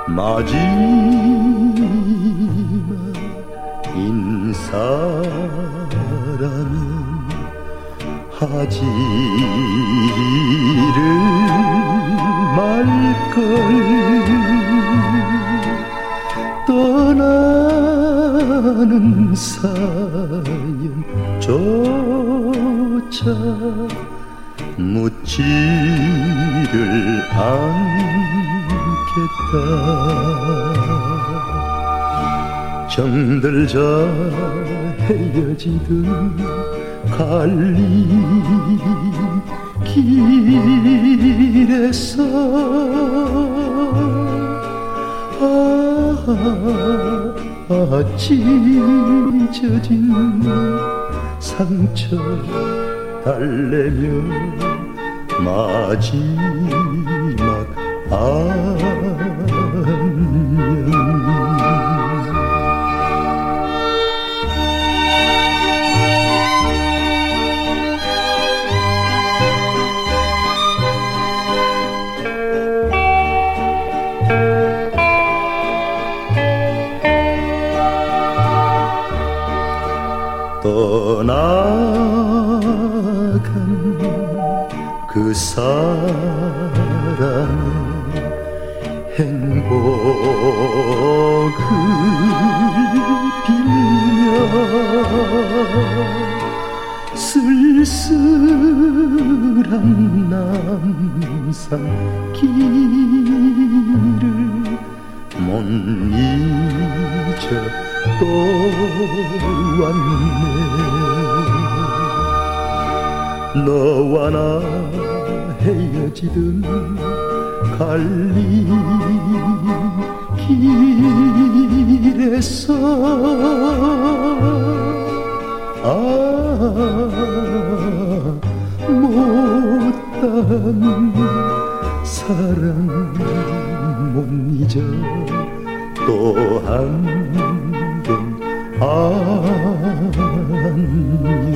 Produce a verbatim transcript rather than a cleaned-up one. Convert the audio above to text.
마지막 인사라면 하지를 말걸. 떠나는 사연조차 묻지를 않겠다. 정들자 헤어지듯 갈림길에서 아, 찢어진 상처 달래며 마지막 안녕. 떠나간 그 사람의 행복을 빌며 쓸쓸한 남산길을 못 잊어 또 왔네. 너와 나 헤어지던 갈림길에서 아 못한 사랑 못 잊어 또 한 번 안녕.